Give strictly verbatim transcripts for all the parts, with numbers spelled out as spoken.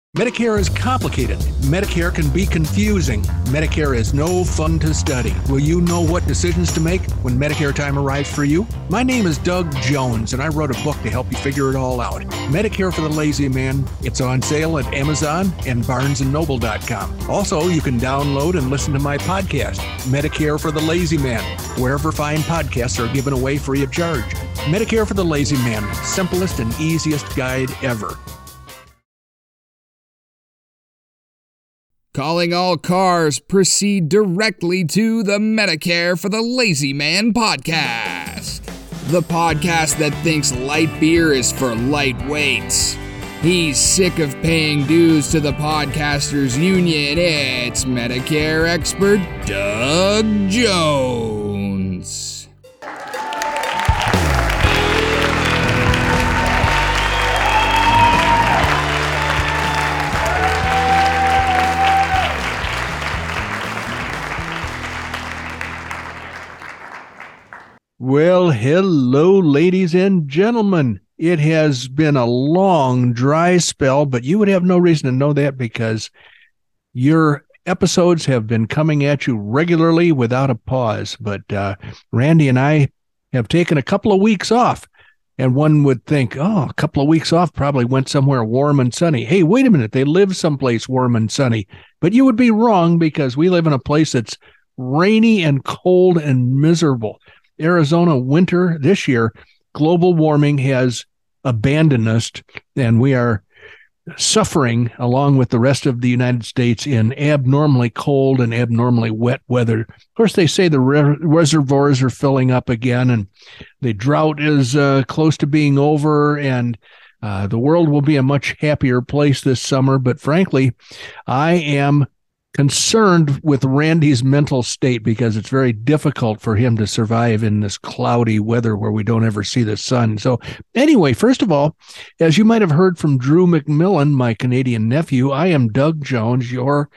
Medicare is complicated. Medicare can be confusing. Medicare is no fun to study. Will you know what decisions to make when Medicare time arrives for you? My name is Doug Jones, and I wrote a book to help you figure it all out. Medicare for the Lazy Man. It's on sale at Amazon and barnes and noble dot com. Also, you can download and listen to my podcast, Medicare for the Lazy Man, wherever fine podcasts are given away free of charge. Medicare for the Lazy Man, simplest and easiest guide ever. Calling all cars, proceed directly to the Medicare for the Lazy Man podcast. The podcast that thinks light beer is for lightweights. He's sick of paying dues to the Podcasters Union. It's Medicare expert Doug Jones. Well, hello, ladies and gentlemen. It has been a long, dry spell, but you would have no reason to know that because your episodes have been coming at you regularly without a pause. But uh, Randy and I have taken a couple of weeks off, and one would think, oh, a couple of weeks off probably went somewhere warm and sunny. Hey, wait a minute, they live someplace warm and sunny. But you would be wrong because we live in a place that's rainy and cold and miserable. Arizona winter this year, global warming has abandoned us, and we are suffering along with the rest of the United States in abnormally cold and abnormally wet weather. Of course, they say the re- reservoirs are filling up again, and the drought is uh, close to being over, and uh, the world will be a much happier place this summer. But frankly, I am concerned with Randy's mental state because it's very difficult for him to survive in this cloudy weather where we don't ever see the sun. So anyway, first of all, as you might have heard from Drew McMillan, my Canadian nephew, I am Doug Jones, your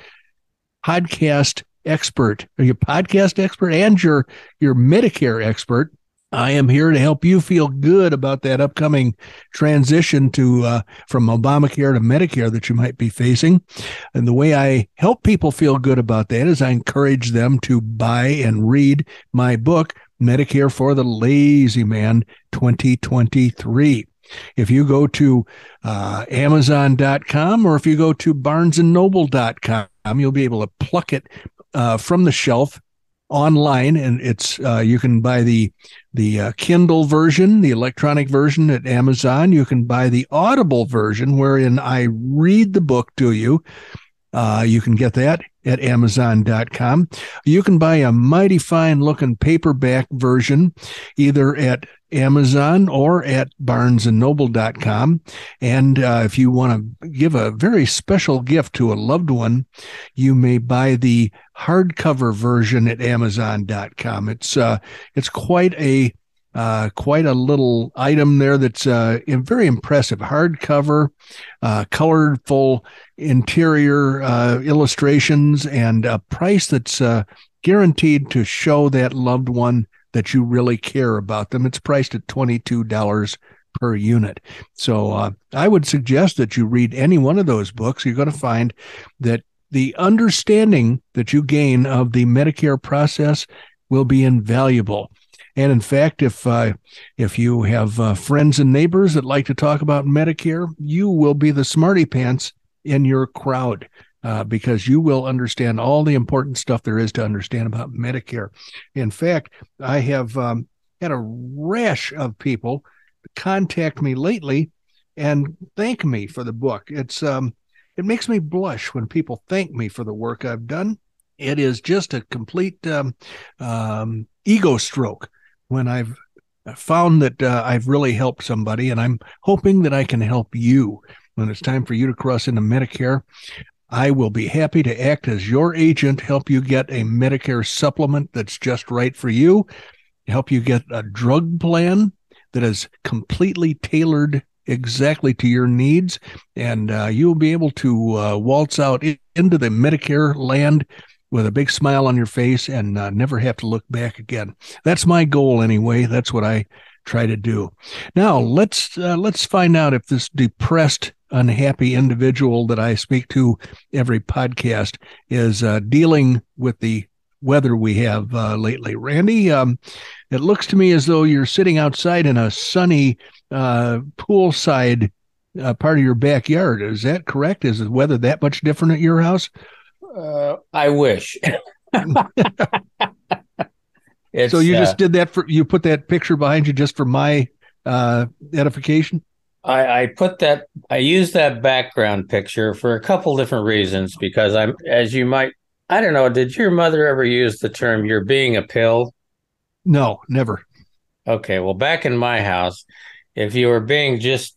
podcast expert, your podcast expert and your, your Medicare expert. I am here to help you feel good about that upcoming transition to uh, from Obamacare to Medicare that you might be facing. And the way I help people feel good about that is I encourage them to buy and read my book, Medicare for the Lazy Man twenty twenty-three. If you go to uh, amazon dot com or if you go to barnes and noble dot com, you'll be able to pluck it uh, from the shelf online, and it's uh, you can buy the the uh, Kindle version, the electronic version at Amazon. You can buy the Audible version, wherein I read the book to you. Uh, you can get that at amazon dot com. You can buy a mighty fine looking paperback version either at Amazon or at barnes and noble dot com. And uh, if you want to give a very special gift to a loved one, you may buy the hardcover version at amazon dot com. It's uh, it's quite a Uh, quite a little item there that's uh, very impressive. Hardcover, uh, colorful interior uh, illustrations, and a price that's uh, guaranteed to show that loved one that you really care about them. It's priced at twenty-two dollars per unit. So uh, I would suggest that you read any one of those books. You're going to find that the understanding that you gain of the Medicare process will be invaluable. And in fact, if uh, if you have uh, friends and neighbors that like to talk about Medicare, you will be the smarty pants in your crowd uh, because you will understand all the important stuff there is to understand about Medicare. In fact, I have um, had a rash of people contact me lately and thank me for the book. It's um, it makes me blush when people thank me for the work I've done. It is just a complete um, um, ego stroke when I've found that uh, I've really helped somebody, and I'm hoping that I can help you. When it's time for you to cross into Medicare, I will be happy to act as your agent, help you get a Medicare supplement that's just right for you, help you get a drug plan that is completely tailored exactly to your needs, and uh, you'll be able to uh, waltz out into the Medicare land with a big smile on your face and uh, never have to look back again. That's my goal anyway. That's what I try to do. Now, let's uh, let's find out if this depressed unhappy individual that I speak to every podcast is uh, dealing with the weather we have uh, lately. Randy, um, it looks to me as though you're sitting outside in a sunny uh, poolside uh, part of your backyard. Is that correct? Is the weather that much different at your house? Uh, I wish. So you just uh, did that for, you put that picture behind you just for my uh, edification? I, I put that, I use that background picture for a couple different reasons because I'm, as you might, I don't know, did your mother ever use the term "you're being a pill"? No, never. Okay, well, back in my house, if you were being just,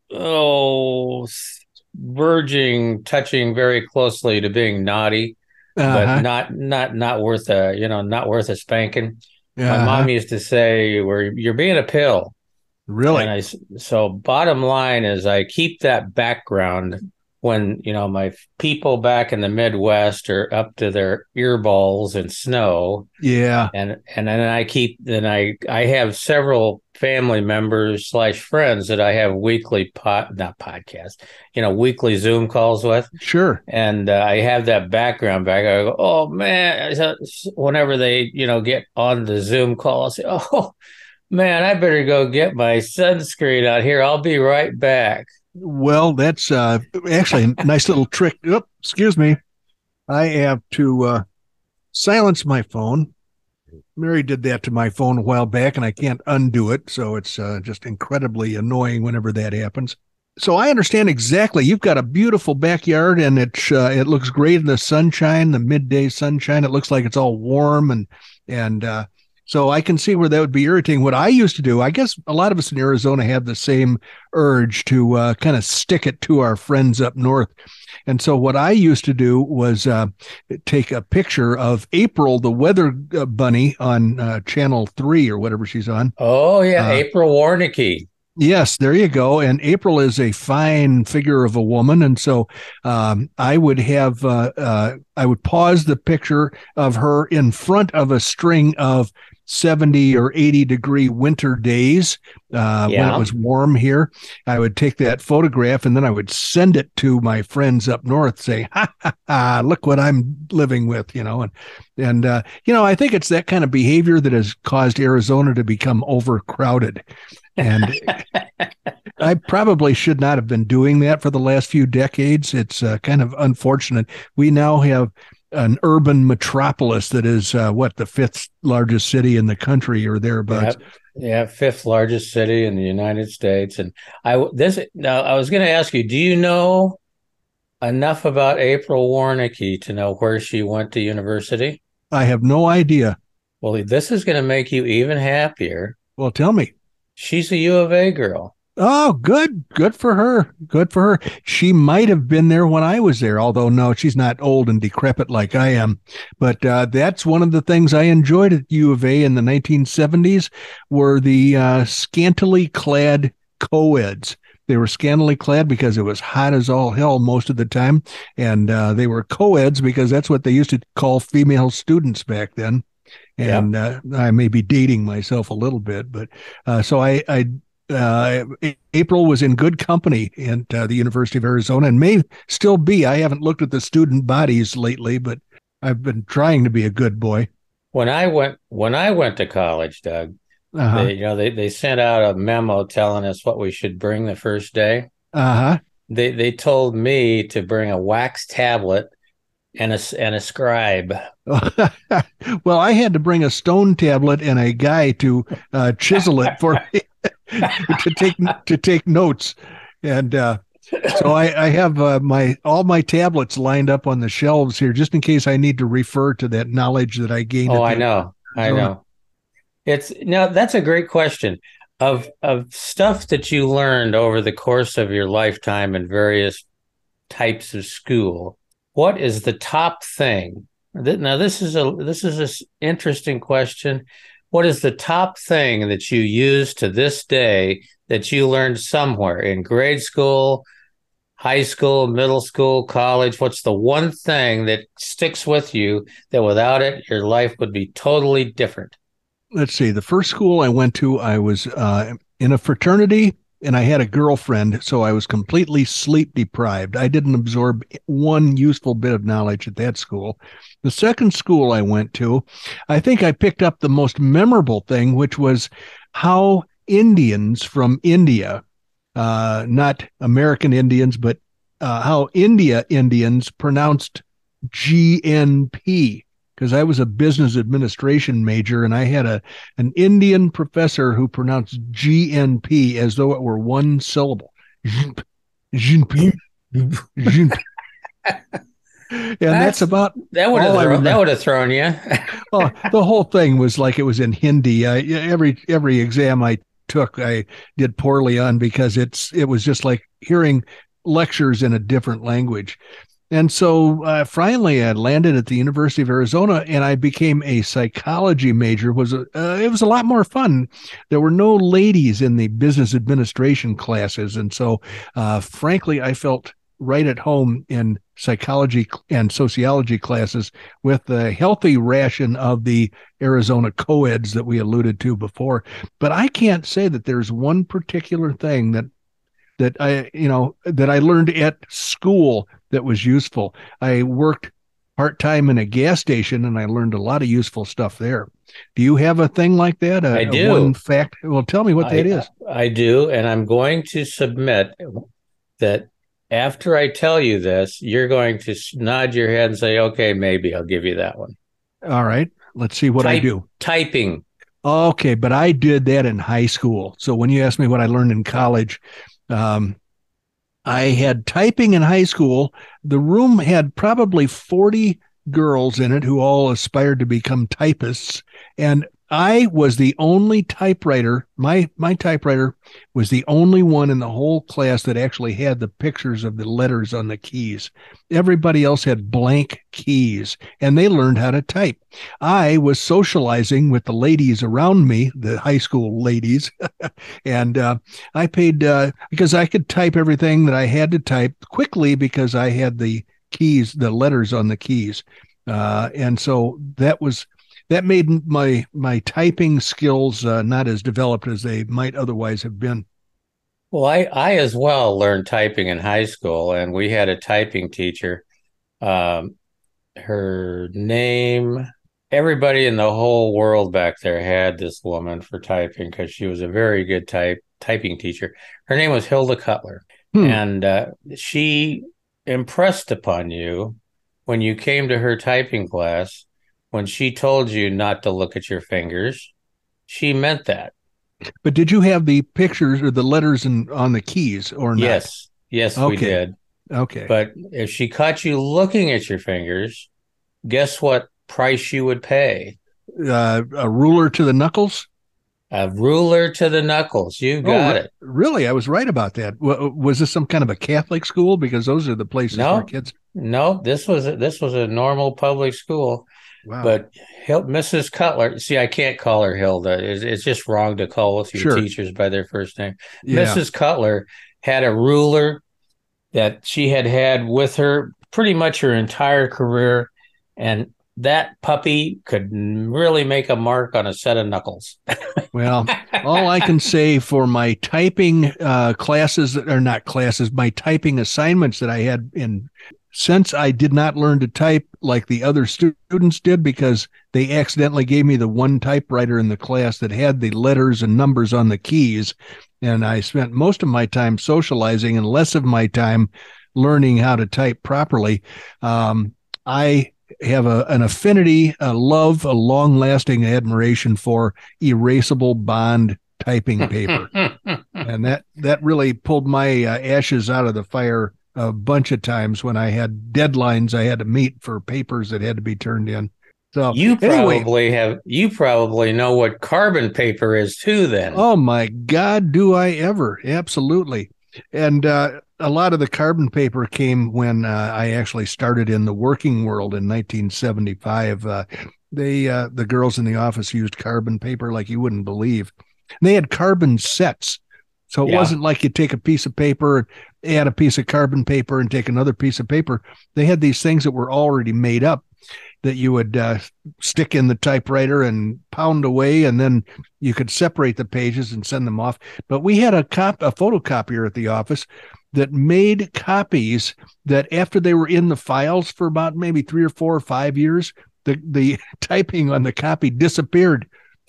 oh, verging, touching very closely to being naughty, but Uh-huh. not not not worth a you know not worth a spanking. My Uh-huh. mom used to say, "Where you're being a pill," Really? and I so bottom line is I keep that background when you know my people back in the Midwest are up to their earballs in snow, Yeah. and and then I keep then I I have several family members slash friends that I have weekly pot not podcast you know weekly Zoom calls with. Sure. And uh, I have that background back. I go, oh man! So, whenever they, you know, get on the Zoom call, I'll say, oh man, I better go get my sunscreen out here. I'll be right back. Well, that's uh, actually a nice little trick. Oh, excuse me. I have to uh, silence my phone. Mary did that to my phone a while back, and I can't undo it. So it's uh, just incredibly annoying whenever that happens. So I understand exactly. You've got a beautiful backyard, and it uh, it looks great in the sunshine, the midday sunshine. It looks like it's all warm, and and uh, so I can see where that would be irritating. What I used to do, I guess a lot of us in Arizona have the same urge to uh, kind of stick it to our friends up north. And so what I used to do was uh, take a picture of April, the weather bunny, on uh, channel three or whatever she's on. Oh yeah, Uh, April Warnicki. Yes, there you go. And April is a fine figure of a woman, and so um, I would have uh, uh, I would pause the picture of her in front of a string of seventy or eighty degree winter days uh, when Yeah. it was warm here. I would take that photograph and then I would send it to my friends up north, saying, "Ha ha ha! Look what I'm living with," you know. And and uh, you know, I think it's that kind of behavior that has caused Arizona to become overcrowded. And I probably should not have been doing that for the last few decades. It's uh, kind of unfortunate. We now have an urban metropolis that is uh, what, the fifth largest city in the country or thereabouts. Yeah, yeah, fifth largest city in the United States. And I this now I was going to ask you, do you know enough about April Warnicki to know where she went to university? I have no idea. Well, this is going to make you even happier. Well, tell me. She's a U of A girl. Oh, good. Good for her. Good for her. She might have been there when I was there, although no, she's not old and decrepit like I am. But uh, that's one of the things I enjoyed at U of A in the nineteen seventies were the uh, scantily clad co-eds. They were scantily clad because it was hot as all hell most of the time. And uh, they were co-eds because that's what they used to call female students back then. And uh, I may be dating myself a little bit, but uh, so I, I uh, April was in good company at uh, the University of Arizona and may still be. I haven't looked at the student bodies lately, but I've been trying to be a good boy. When I went when I went to college, Doug, Uh-huh. they, you know, they, they sent out a memo telling us what we should bring the first day. Uh-huh. They they told me to bring a wax tablet and a and a scribe. Well, I had to bring a stone tablet and a guy to uh, chisel it for me to take to take notes, and uh, so I, I have uh, my all my tablets lined up on the shelves here just in case I need to refer to that knowledge that I gained. Oh, at I the- know, I know. It's now that's a great question of of stuff that you learned over the course of your lifetime in various types of school. What is the top thing? Now, this is a this is an interesting question. What is the top thing that you use to this day that you learned somewhere in grade school, high school, middle school, college? What's the one thing that sticks with you that without it, your life would be totally different? Let's see. The first school I went to, I was uh, in a fraternity, and I had a girlfriend, so I was completely sleep deprived. I didn't absorb one useful bit of knowledge at that school. The second school I went to, I think I picked up the most memorable thing, which was how Indians from India, uh, not American Indians, but uh, how India Indians pronounced G N P. Because I was a business administration major, and I had a an Indian professor who pronounced G N P as though it were one syllable. G N P. G N P. And that's, that's about that would have thrown, that would have thrown you. Oh, the whole thing was like it was in Hindi. I, every every exam I took, I did poorly on because it's it was just like hearing lectures in a different language. And so uh, finally, I landed at the University of Arizona, and I became a psychology major. It was a, uh, it was a lot more fun. There were no ladies in the business administration classes, and so, uh, frankly, I felt right at home in psychology and sociology classes with the healthy ration of the Arizona co-eds that we alluded to before. But I can't say that there's one particular thing that that I, you know, that I learned at school that was useful. I worked part-time in a gas station, and I learned a lot of useful stuff there. Do you have a thing like that? A, I do. A one fact? Well, tell me what I, that is. I do, and I'm going to submit that after I tell you this, you're going to nod your head and say, okay, maybe I'll give you that one. All right. Let's see what Type, I do. Typing. Okay, but I did that in high school. So when you ask me what I learned in college, um, I had typing in high school. The room had probably forty girls in it who all aspired to become typists. And I was the only typewriter. My, my typewriter was the only one in the whole class that actually had the pictures of the letters on the keys. Everybody else had blank keys, and they learned how to type. I was socializing with the ladies around me, the high school ladies, and uh, I paid uh, because I could type everything that I had to type quickly because I had the keys, the letters on the keys. Uh, and so that was... That made my my typing skills uh, not as developed as they might otherwise have been. Well, I, I as well learned typing in high school, and we had a typing teacher. Um, her name, everybody in the whole world back there had this woman for typing because she was a very good type typing teacher. Her name was Hilda Cutler, hmm. and uh, she impressed upon you when you came to her typing class. When she told you not to look at your fingers, she meant that. But did you have the pictures or the letters in, on the keys or not? Yes. Yes, okay. we did. Okay. But if she caught you looking at your fingers, guess what price you would pay? Uh, a ruler to the knuckles? A ruler to the knuckles. You got oh, it. Really? I was right about that. Was this some kind of a Catholic school? Because those are the places no, where kids... No, this was, this was a normal public school. Wow. But Missus Cutler, see, I can't call her Hilda. It's, it's just wrong to call a few sure. teachers by their first name. Yeah. Missus Cutler had a ruler that she had had with her pretty much her entire career, and that puppy could really make a mark on a set of knuckles. Well, all I can say for my typing uh, classes, or not classes, my typing assignments that I had in since I did not learn to type like the other students did because they accidentally gave me the one typewriter in the class that had the letters and numbers on the keys, and I spent most of my time socializing and less of my time learning how to type properly. Um, I have a, an affinity, a love, a long-lasting admiration for erasable bond typing paper. And that, that really pulled my uh, ashes out of the fire a bunch of times when I had deadlines I had to meet for papers that had to be turned in. So you probably anyway, have you probably know what carbon paper is too then. Oh my God, do I ever? Absolutely. And uh, a lot of the carbon paper came when uh, I actually started in the working world in nineteen seventy-five. Uh, they uh, the girls in the office used carbon paper like you wouldn't believe. They had carbon sets. So it yeah. wasn't like you take a piece of paper, add a piece of carbon paper, and take another piece of paper. They had these things that were already made up. that you would uh, stick in the typewriter and pound away, and then you could separate the pages and send them off. But we had a cop, a photocopier at the office that made copies that after they were in the files for about maybe three or four or five years, the, the typing on the copy disappeared.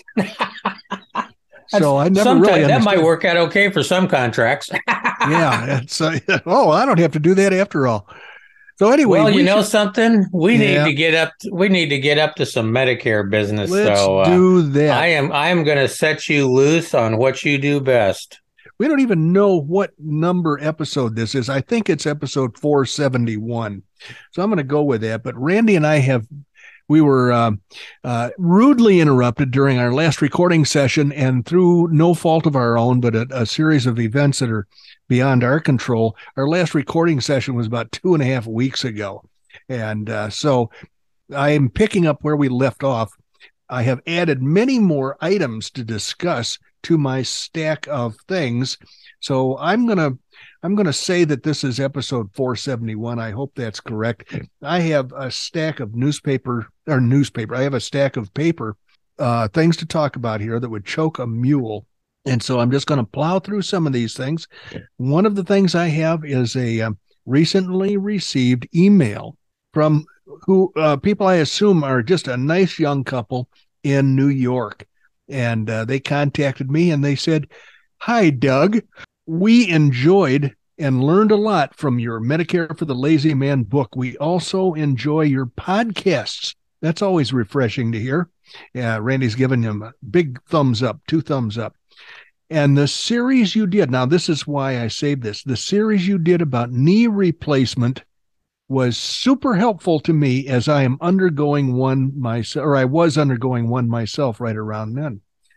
So I never Sometimes really that might work out okay for some contracts. Yeah. It's, uh, oh, I don't have to do that after all. So anyway, well, you we know should, something, we yeah. need to get up. We need to get up to some Medicare business. Let's so uh, do that. I am. I am going to set you loose on what you do best. We don't even know what number episode this is. I think it's episode four seventy-one. So I'm going to go with that. But Randy and I have. We were uh, uh, rudely interrupted during our last recording session, and through no fault of our own, but a, a series of events that are beyond our control. Our last recording session was about two and a half weeks ago. And uh, so I am picking up where we left off. I have added many more items to discuss to my stack of things. So I'm going to I'm going to say that this is episode four seventy-one. I hope that's correct. I have a stack of newspaper or newspaper. I have a stack of paper, uh, things to talk about here that would choke a mule. And so I'm just going to plow through some of these things. One of the things I have is a um, recently received email from who uh, people I assume are just a nice young couple in New York. And uh, they contacted me and they said, "Hi, Doug. We enjoyed and learned a lot from your Medicare for the Lazy Man book. We also enjoy your podcasts." That's always refreshing to hear. Yeah, Randy's giving him a big thumbs up, two thumbs up. And the series you did, now this is why I saved this, the series you did about knee replacement was super helpful to me as I am undergoing one myself, or I was undergoing one myself right around then.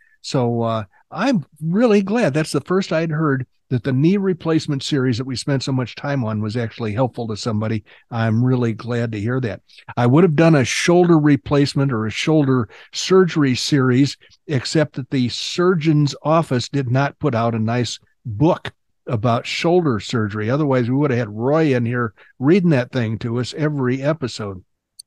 So uh, I'm really glad. That's the first I'd heard that the knee replacement series that we spent so much time on was actually helpful to somebody. I'm really glad to hear that. I would have done a shoulder replacement or a shoulder surgery series, except that the surgeon's office did not put out a nice book about shoulder surgery. Otherwise, we would have had Roy in here reading that thing to us every episode.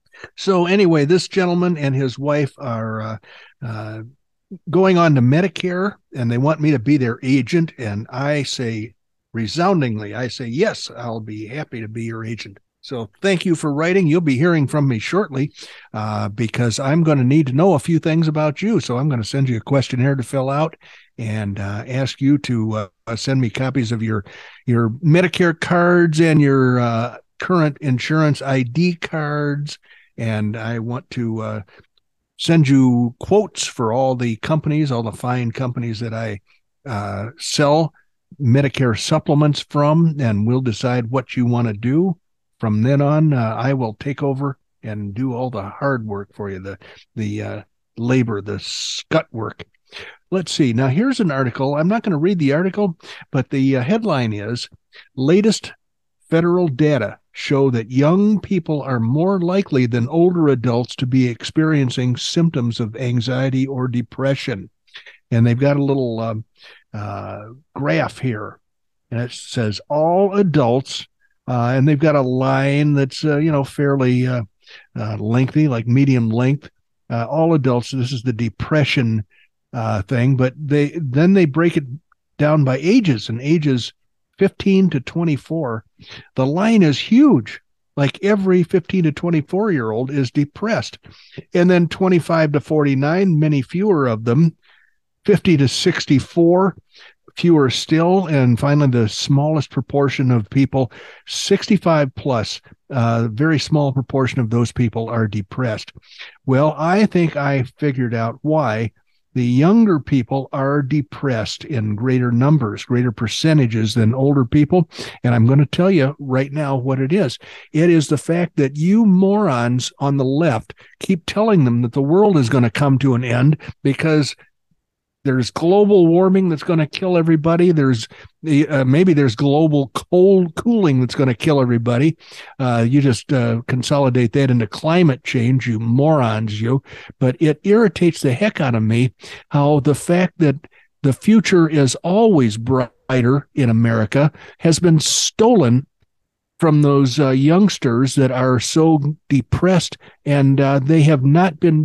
So anyway, this gentleman and his wife are uh, uh, going on to Medicare, and they want me to be their agent. And I say resoundingly, I say, yes, I'll be happy to be your agent. So thank you for writing. You'll be hearing from me shortly uh, because I'm going to need to know a few things about you. So I'm going to send you a questionnaire to fill out and uh, ask you to uh, send me copies of your, your Medicare cards and your uh, current insurance I D cards. And I want to uh, send you quotes for all the companies, all the fine companies that I uh, sell Medicare supplements from, and we'll decide what you want to do. From then on, uh, I will take over and do all the hard work for you, the the uh, labor, the scut work. Let's see. Now, here's an article. I'm not going to read the article, but the uh, headline is, "Latest federal data show that young people are more likely than older adults to be experiencing symptoms of anxiety or depression." And they've got a little uh, uh, graph here, and it says all adults, uh, and they've got a line that's, uh, you know, fairly uh, uh, lengthy, like medium length. Uh, all adults, this is the depression uh, thing, but they then they break it down by ages, and ages fifteen to twenty-four. The line is huge. Like every fifteen to twenty-four year old is depressed. And then twenty-five to forty-nine, many fewer of them. fifty to sixty-four, fewer still. And finally, the smallest proportion of people, sixty-five plus, a very small proportion of those people are depressed. Well, I think I figured out why the younger people are depressed in greater numbers, greater percentages than older people. And I'm going to tell you right now what it is. It is the fact that you morons on the left keep telling them that the world is going to come to an end because there's global warming that's going to kill everybody. There's uh, maybe there's global cold cooling that's going to kill everybody. Uh, you just uh, consolidate that into climate change, you morons, you. But it irritates the heck out of me how the fact that the future is always brighter in America has been stolen from those uh, youngsters that are so depressed, and uh, they have not been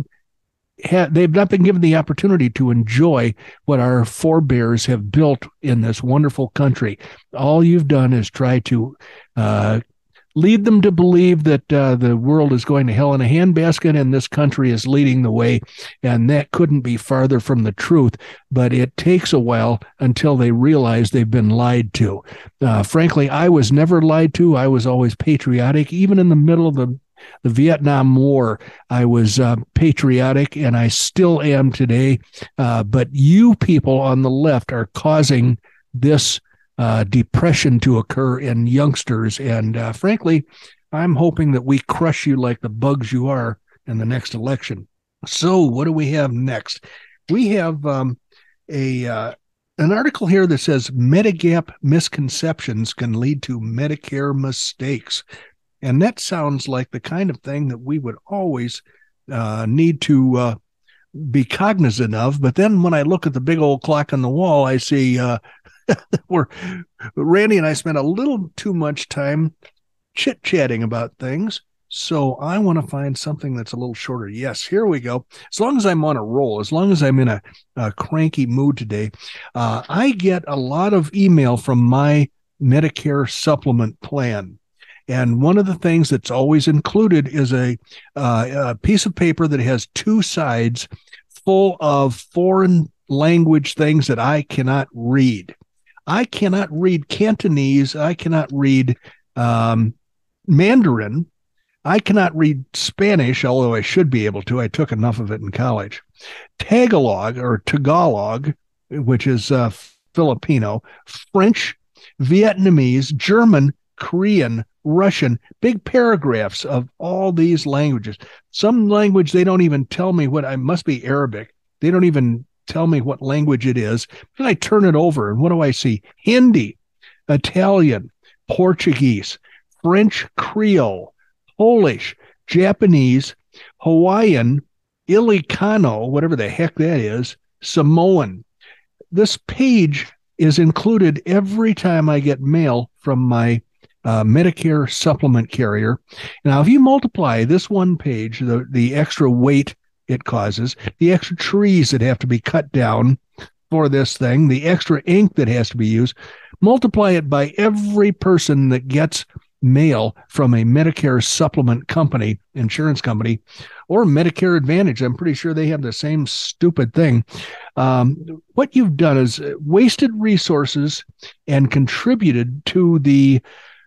ha- they've not been given the opportunity to enjoy what our forebears have built in this wonderful country. All you've done is try to uh, lead them to believe that uh, the world is going to hell in a handbasket and this country is leading the way. And that couldn't be farther from the truth. But it takes a while until they realize they've been lied to. Uh, frankly, I was never lied to. I was always patriotic. Even in the middle of the, the Vietnam War, I was uh, patriotic, and I still am today. Uh, but you people on the left are causing this Uh, depression to occur in youngsters. And uh, frankly, I'm hoping that we crush you like the bugs you are in the next election. So what do we have next? We have um, a uh, an article here that says Medigap misconceptions can lead to Medicare mistakes. And that sounds like the kind of thing that we would always uh, need to uh, be cognizant of. But then when I look at the big old clock on the wall, I see uh, We're Randy and I spent a little too much time chit-chatting about things, so I want to find something that's a little shorter. Yes, here we go. As long as I'm on a roll, as long as I'm in a, a cranky mood today, uh, I get a lot of email from my Medicare supplement plan. And one of the things that's always included is a, uh, a piece of paper that has two sides full of foreign language things that I cannot read. I cannot read Cantonese. I cannot read um, Mandarin. I cannot read Spanish, although I should be able to. I took enough of it in college. Tagalog or Tagalog, which is uh, Filipino, French, Vietnamese, German, Korean, Russian, big paragraphs of all these languages. Some language they don't even tell me what. I must be Arabic. They don't even tell me what language it is. Then I turn it over, and what do I see? Hindi, Italian, Portuguese, French Creole, Polish, Japanese, Hawaiian, Ilikano, whatever the heck that is, Samoan. This page is included every time I get mail from my uh, Medicare supplement carrier. Now, if you multiply this one page, the, the extra weight it causes, the extra trees that have to be cut down for this thing, the extra ink that has to be used, multiply it by every person that gets mail from a Medicare supplement company, insurance company, or Medicare Advantage. I'm pretty sure they have the same stupid thing. Um, what you've done is wasted resources and contributed to the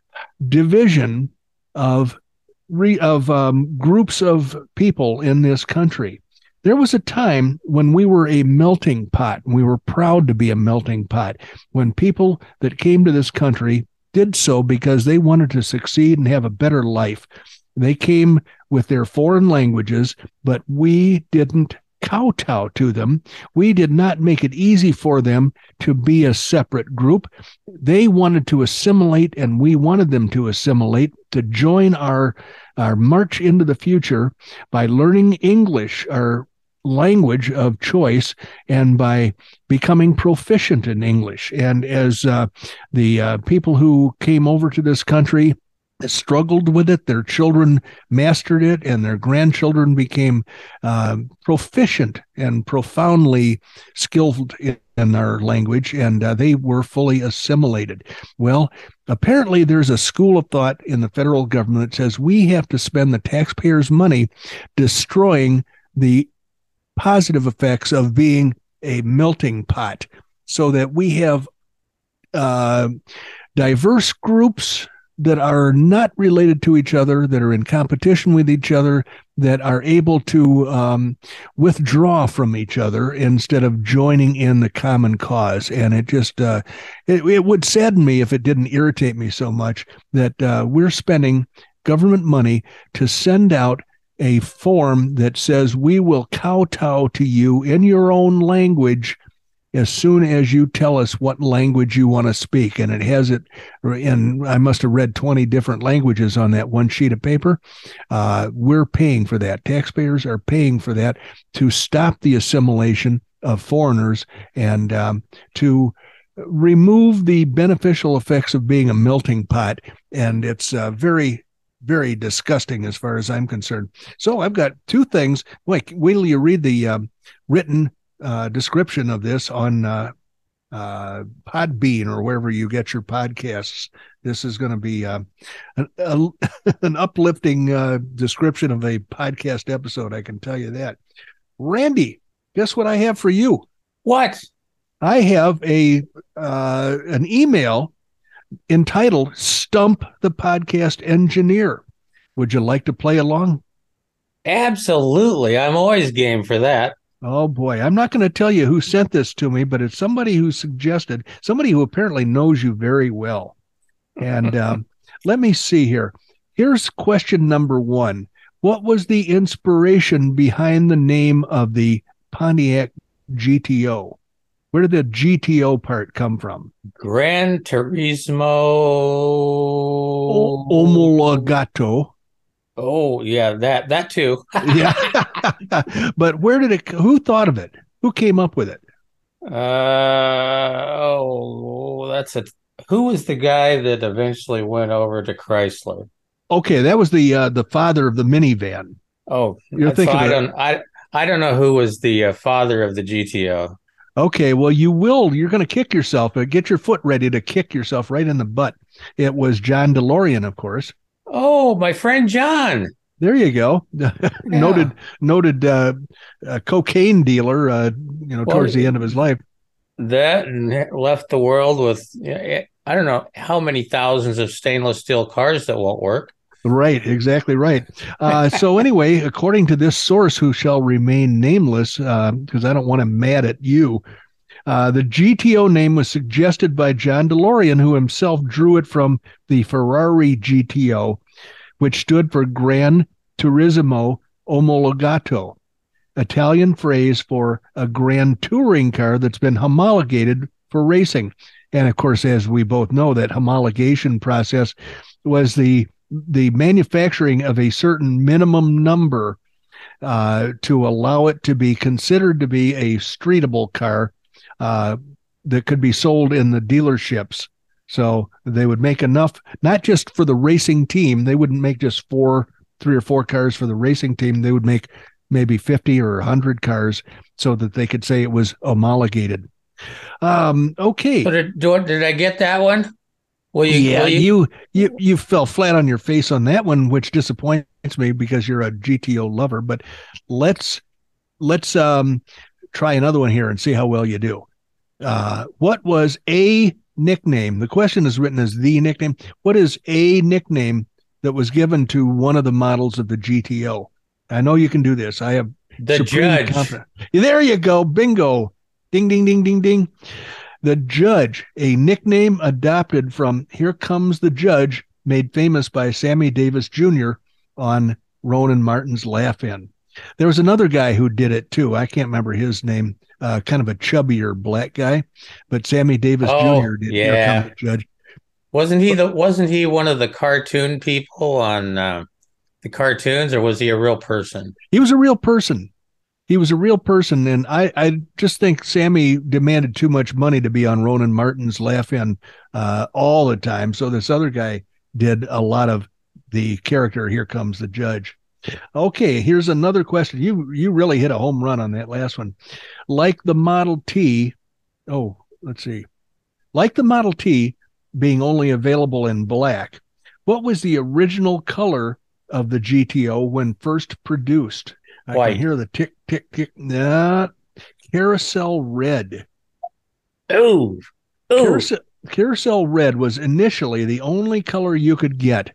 division of Re, of um, groups of people in this country. There was a time when we were a melting pot, and we were proud to be a melting pot, when people that came to this country did so because they wanted to succeed and have a better life. They came with their foreign languages, but we didn't kowtow to them. We did not make it easy for them to be a separate group. They wanted to assimilate, and we wanted them to assimilate, to join our, our march into the future by learning English, our language of choice, and by becoming proficient in English. And as uh, the uh, people who came over to this country struggled with it, their children mastered it, and their grandchildren became uh, proficient and profoundly skilled in, in our language, and uh, they were fully assimilated. Well, apparently there's a school of thought in the federal government that says we have to spend the taxpayers' money destroying the positive effects of being a melting pot, so that we have uh, diverse groups that are not related to each other, that are in competition with each other, that are able to um, withdraw from each other instead of joining in the common cause. And it just, uh, it, it would sadden me if it didn't irritate me so much that uh, we're spending government money to send out a form that says we will kowtow to you in your own language as soon as you tell us what language you want to speak. And it has it in, I must have read twenty different languages on that one sheet of paper. Uh, we're paying for that. Taxpayers are paying for that to stop the assimilation of foreigners and um, to remove the beneficial effects of being a melting pot, and it's uh, very, very disgusting as far as I'm concerned. So I've got two things. Wait, wait till you read the um, written uh, description of this on uh, uh, Podbean or wherever you get your podcasts. This is going to be uh, an, a, an uplifting uh, description of a podcast episode, I can tell you that. Randy, guess what I have for you? What? I have a uh, an email entitled Stump the Podcast Engineer. Would you like to play along? Absolutely. I'm always game for that. Oh, boy. I'm not going to tell you who sent this to me, but it's somebody who suggested, somebody who apparently knows you very well. And um, let me see here. Here's question number one. What was the inspiration behind the name of the Pontiac G T O? Where did the G T O part come from? Gran Turismo. O- Omologato. Oh, yeah, that that too. Yeah. But where did it, who thought of it? Who came up with it? Uh, oh, that's a, who was the guy that eventually went over to Chrysler? Okay, that was the uh, the father of the minivan. Oh, You're so thinking I of- don't, I, I don't know who was the uh, father of the G T O. Okay, well, you will. You're going to kick yourself. Uh, get your foot ready to kick yourself right in the butt. It was John DeLorean, of course. Oh, my friend John. There you go. noted noted uh, uh, cocaine dealer. Uh, you know, Well, towards the end of his life. That and left the world with, I don't know how many thousands of stainless steel cars that won't work. Right, exactly right. Uh, so anyway, according to this source, who shall remain nameless, because uh, I don't want him mad at you, uh, the G T O name was suggested by John DeLorean, who himself drew it from the Ferrari G T O, which stood for Gran Turismo Omologato, Italian phrase for a grand touring car that's been homologated for racing. And of course, as we both know, that homologation process was the the manufacturing of a certain minimum number uh, to allow it to be considered to be a streetable car uh, that could be sold in the dealerships. So they would make enough, not just for the racing team. They wouldn't make just four, three or four cars for the racing team. They would make maybe fifty or one hundred cars so that they could say it was homologated. Um, okay. So did, did I get that one? Will you, yeah, will you? you you you fell flat on your face on that one, which disappoints me because you're a G T O lover. But let's let's um try another one here and see how well you do. Uh, what was a nickname? The question is written as the nickname. What is a nickname that was given to one of the models of the G T O? I know you can do this. I have The supreme Judge. confidence. There you go. Bingo. Ding, ding, ding, ding, ding. The Judge, a nickname adopted from Here Comes the Judge, made famous by Sammy Davis Junior on Ronan Martin's Laugh-In. There was another guy who did it too. I can't remember his name, uh, kind of a chubbier black guy, but Sammy Davis Oh, Junior did Here yeah. Comes the Judge. Wasn't he the wasn't he one of the cartoon people on uh, the cartoons, or was he a real person? He was a real person. He was a real person, and I, I just think Sammy demanded too much money to be on Ronan Martin's Laugh-In uh, all the time. So this other guy did a lot of the character. Here Comes the Judge. Okay, here's another question. You you really hit a home run on that last one. Like the Model T, oh, let's see. Like the Model T being only available in black, what was the original color of the G T O when first produced? I White. can hear the tick, tick, tick. Nah, carousel red. Ooh, ooh. Carousel, carousel red was initially the only color you could get,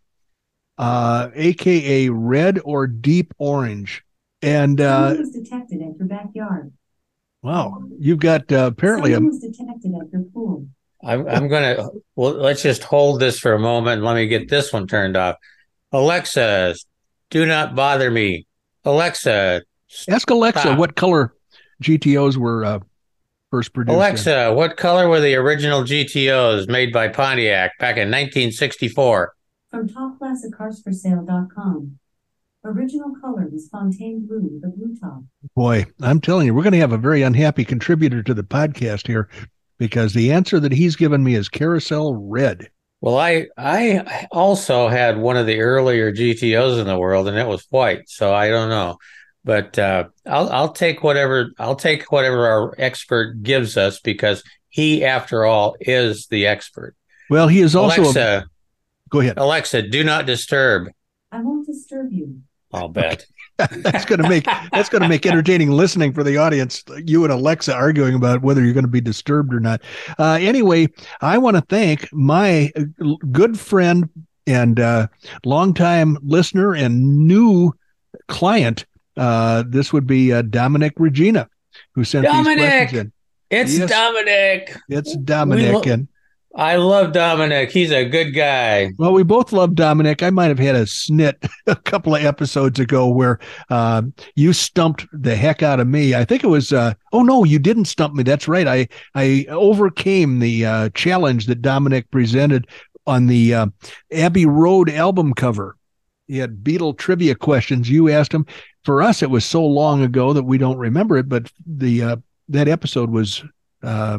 uh, A K A red or deep orange. And, uh, Someone was detected at your backyard. wow, you've got uh, apparently a, Someone was detected at your pool. I'm I'm gonna well. Let's just hold this for a moment. And let me get this one turned off. Alexa, do not bother me. Alexa, ask Alexa stop. what color G T Os were uh, first produced. in. Alexa, what color were the original G T Os made by Pontiac back in nineteen sixty-four? From top classic cars for sale dot com. Original color was Fontaine Blue with a blue top. Boy, I'm telling you, we're going to have a very unhappy contributor to the podcast here. because the answer that he's given me is carousel red. Well, I I also had one of the earlier G T Os in the world, and it was white. So I don't know, but uh, I'll I'll take whatever I'll take whatever our expert gives us, because he, after all, is the expert. Well, he is also. Alexa, a, go ahead. Alexa, do not disturb. I won't disturb you. I'll bet. that's going to make that's going to make entertaining listening for the audience. You and Alexa arguing about whether you're going to be disturbed or not. Uh, anyway, I want to thank my good friend and uh, longtime listener and new client. Uh, this would be uh, Dominic Regina, who sent Dominic! these questions in. It's Yes, Dominic. It's Dominic, lo- and I love Dominic. He's a good guy. well, we both love Dominic. I might have had a snit a couple of episodes ago where uh, you stumped the heck out of me. I think it was, uh, oh, no, you didn't stump me. That's right. I, I overcame the uh, challenge that Dominic presented on the uh, Abbey Road album cover. He had Beatle trivia questions. You asked him. For us, it was so long ago that we don't remember it, but the uh, that episode was uh,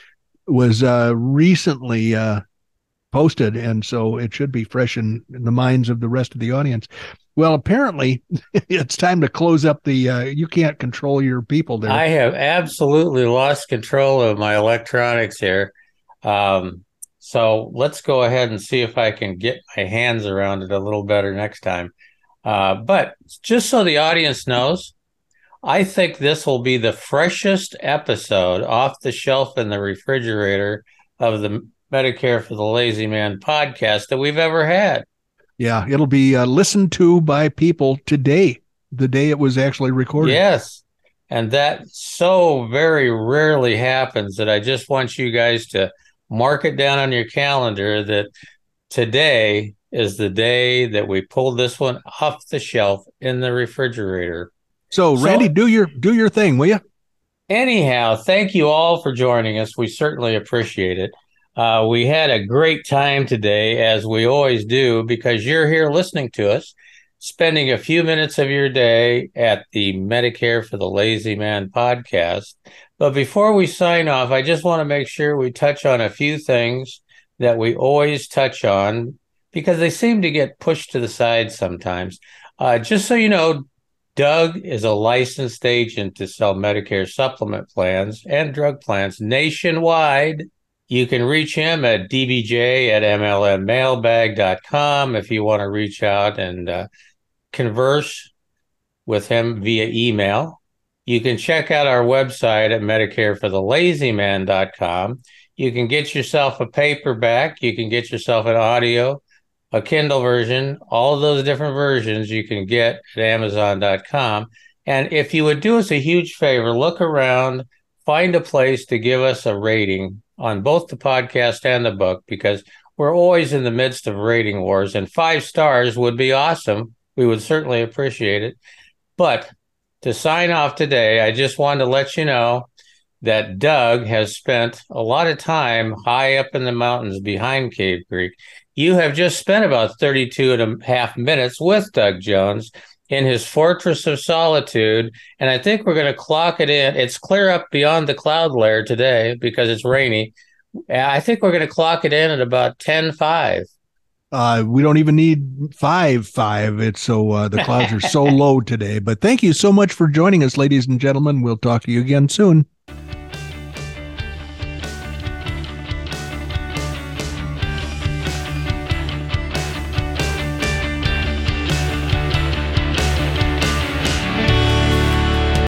was uh, recently uh, posted, and so it should be fresh in, in the minds of the rest of the audience. Well, apparently, it's time to close up the uh, you can't control your people there. I have absolutely lost control of my electronics here. Um, so let's go ahead and see if I can get my hands around it a little better next time. Uh, but just so the audience knows, I think this will be the freshest episode off the shelf in the refrigerator of the Medicare for the Lazy Man podcast that we've ever had. Yeah, it'll be uh, listened to by people today, the day it was actually recorded. Yes. And that so very rarely happens that I just want you guys to mark it down on your calendar that today is the day that we pulled this one off the shelf in the refrigerator. So, Randy, so, do your do your thing, will you? Anyhow, thank you all for joining us. We certainly appreciate it. Uh, we had a great time today, as we always do, because you're here listening to us, spending a few minutes of your day at the Medicare for the Lazy Man podcast. But before we sign off, I just want to make sure we touch on a few things that we always touch on, because they seem to get pushed to the side sometimes. Uh, just so you know, Doug is a licensed agent to sell Medicare supplement plans and drug plans nationwide. You can reach him at d b j at m l m mailbag dot com if you want to reach out and uh, converse with him via email. You can check out our website at medicare for the lazy man dot com. You can get yourself a paperback. You can get yourself an audio, a Kindle version, all of those different versions you can get at amazon dot com. And if you would do us a huge favor, look around, find a place to give us a rating on both the podcast and the book, because we're always in the midst of rating wars, and five stars would be awesome. We would certainly appreciate it. But to sign off today, I just wanted to let you know that Doug has spent a lot of time high up in the mountains behind Cave Creek. You have just spent about thirty-two and a half minutes with Doug Jones in his fortress of solitude, and I think we're going to clock it in. It's clear up beyond the cloud layer today because it's rainy. I think we're going to clock it in at about ten five. Uh, we don't even need five five. It's so uh, the clouds are so low today. But thank you so much for joining us, ladies and gentlemen. We'll talk to you again soon.